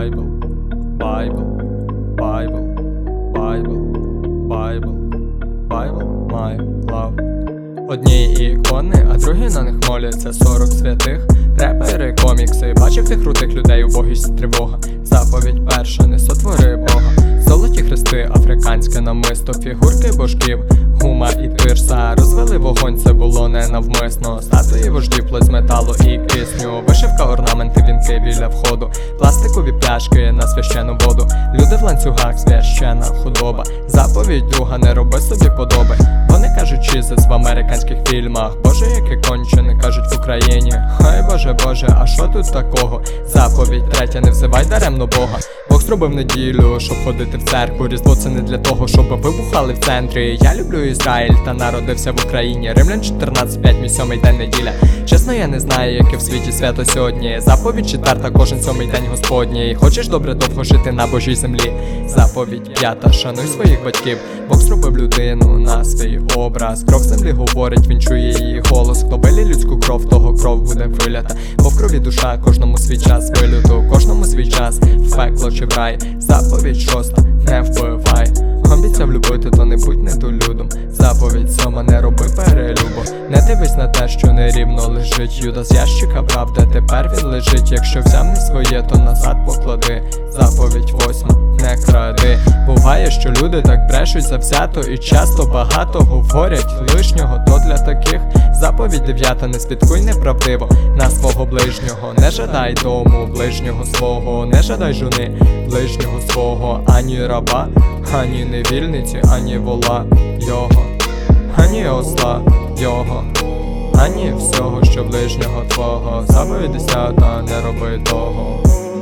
Bible, Bible, Bible, Bible, Bible, Bible, my love. Одні ікони, а другі на них моляться. 40 святих, репери, комікси. Бачив тих крутих людей, убогість, тривога. Заповідь перша, не сотвори Бога. Золоті хрести, африканське намисто, фігурки божків, гума і тирса. Розвели вогонь, це було ненавмисно. Статуї вождів, плоть з металу і кисню. Вишивка, орнаменти, вінки біля входу. Пластикові пляшки на священу воду. Люди в ланцюгах, священа худоба. Заповідь друга, не роби собі подоби. Вони кажуть чізес в американських фільмах. Боже, яке кончене, кажуть в Україні. Ой, Боже, Боже, а що тут такого? Заповідь третя, не взивай даремно Бога. Бог зробив неділю, щоб ходити в церкву. Різдво це не для того, щоб вибухали в центрі. Я люблю Ізраїль та народився в Україні. Римлян 14:5, мій 7-й день неділя. Чесно, я не знаю, яке в світі свято сьогодні. Заповідь четверта, кожен 7-й день Господній. Хочеш добре довго жити на Божій землі? Заповідь п'ята, шануй своїх батьків. Бог зробив людину на свій образ. Кров землі говорить, він чує її голос. Хто вилє людську кров, того кров буде вилята. Бо в крові душа, кожному свій час вилюту, кожному свій час в пекло чи в рай. Заповідь шоста, не вбивай. Обіцяв любити, то не будь недолюдом. Заповідь сьома, не роби перелюбу. Не дивись на те, що нерівно лежить. Юда з ящика брав, де тепер він лежить. Якщо взяв не своє, то назад поклади. Заповідь восьма, не кради. Буває, що люди так брешуть завзято і часто багато говорять лишнього, то для таких. Заповідь 9, не слідкуй неправдиво на свого ближнього. Не жадай дому ближнього свого, не жадай жони ближнього свого. Ані раба, ані невільниці, ані вола його, ані осла його, ані всього, що ближнього твого. Заповідь 10, не роби того.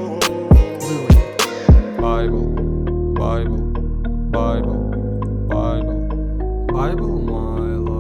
Bible, Bible, Bible, Bible, Bible, my love.